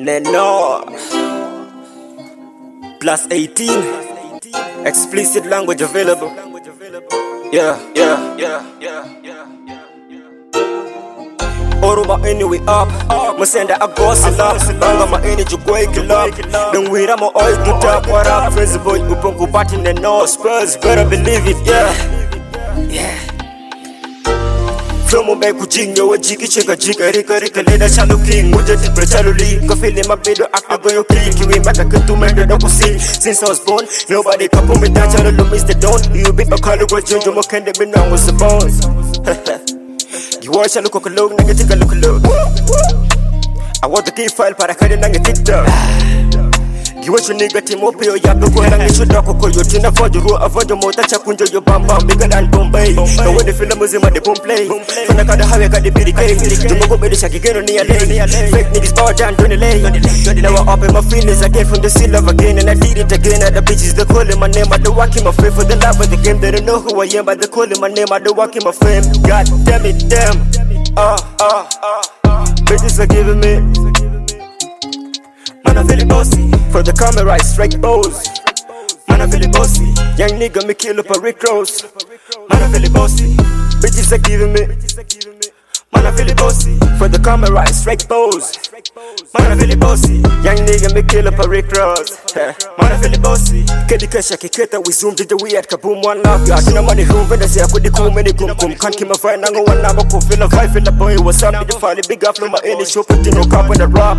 Neno plus 18 explicit language available. Yeah. Oruba anyway up, Musenda a gossila, Banga my energy quake love. Then we ram all to top what up, Friends boy, Upunku Batin and no Spurs, better believe it, yeah. From back with Jingo, a jiggy chicka jigga, Rika, Leda Chalu King, Muja Prachaluli, Coffee in my bed after go your click, you ain't back a good to make the double see. Since I was born, nobody can put me down, Chalu miss the dawn. You be a color, what Jojo Mokanda be known was the bones. You watch a look at a look, nigga, take a look. I want the key file, but I can't nang a TikTok. You watch your nigga team up here, you have to go and get your dog, your chin for the road, avoid your motor, Chakunjo, your bamba, bigger than Bombay. And when the film was in my boom play, from the kind of how I got the beauty cake, you go with the shaky girl on the fake niggas power down, don't delay. Now I open my feelings, I came from the sea love again, and I did it again. At the bitches, they calling my name, I don't walk in my fame for the love of the game. They don't know who I am, but they calling my name, I don't walk in my fame. God damn it, damn. Bitches are giving me. Man, I feel it bossy. For the camera, I strike pose. Man, I feel it bossy. Young nigga, me kill up a Rick Ross. Man, I feel it bossy. Bitches are giving me. Man, I feel it bossy. For the camera, I strike pose. Man, I feel it bossy. Young nigga, me kill up a Rick Ross. Man, I feel it bossy. Kedi kasha kiketa, we zoom did the we at kaboom one love. Ya tina money who when I say I could cool many kum. Can't keep my friend, I go one number, go feel a vibe, feel a boy. What's up, the file, big up from my any show, put no cup in the rap.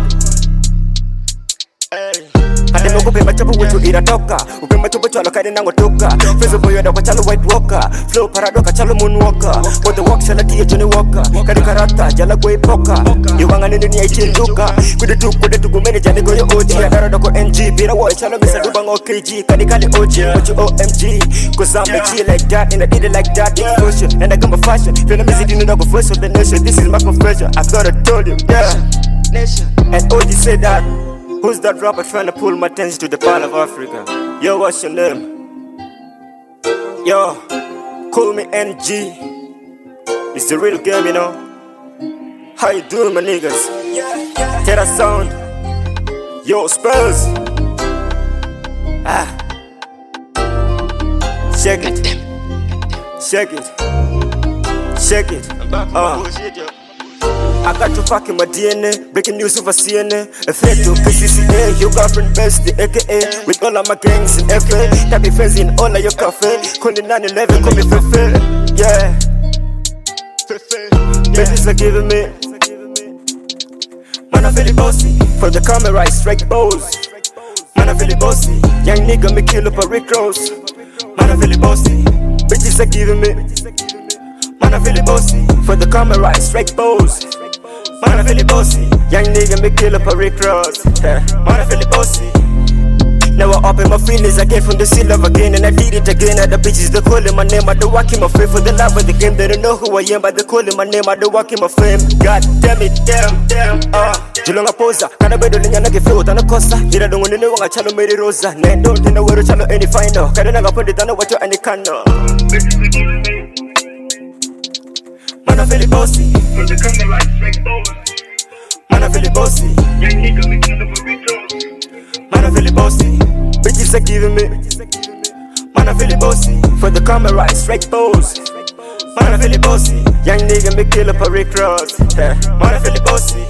Kade moko pe machabu wetu iratoka Upe machobo chalo kade nango toka Fezo boyo da kwa chalo white walker Flow paradoka chalo moonwalker What the walk shala tiye Johnny Walker Kade karata jala go ipoka Iwanga nini ni aichi nduka Kude tuku mene jani go yo OG Adara doko NG Bira wa chalo misa dubang OKG Kade kali OG What you OMG Cause I'm a G like that And I did it like that Explosion And I got my fashion Feel me sitting in the first of the nation This is my confession I thought I told you Yeah Nation And OG said that Who's that rapper trying to pull my attention to the part of Africa? Yo, what's your name? Yo, call me NG. It's the real game, you know. How you doing, my niggas? Terra Sound. Yo, Spurs. Check it. I got to fuck in my DNA, breaking news over CNN. A threat to PCCA, your girlfriend bestie, aka with all of my gangs in FA. That be friends in all of your cafe. Calling 911, call me Fefe. Yeah. Bitches are giving me. Man, I feel it bossy. For the camera, I strike pose. Man, I feel it bossy. Young nigga, me kill up a Rick Ross. Man, I feel it bossy. Bitches are giving me. Man, I feel it bossy. For the camera, I strike pose. Man, I feel it bossy. Young nigga, me kill up a Rick Ross. Man, I feel it bossy. Now I open my feelings, I came from the sea love again. And I did it again. At the bitches, they calling my name. I don't walk in my fame for the love of the game. They don't know who I am, but they calling my name. I don't walk in my fame. God damn it, damn. Julonga posa, kana bedo linya nage flow tana kosa. Jira dongo nene wanga chalo meri rosa. Nendo tina wero chalo any final. Kada naga pondi tana wacho any kano. Man, I feel it bossy. For the camera, I strike pose. Man, I feel it bossy. Young nigga, me kill up a Rick Ross. Man, I feel it bossy. Bitches are giving me. Man, I feel it bossy. For the camera, I strike pose. Man, I feel it bossy. Young nigga, me kill up a Rick Ross. Man, I feel it bossy.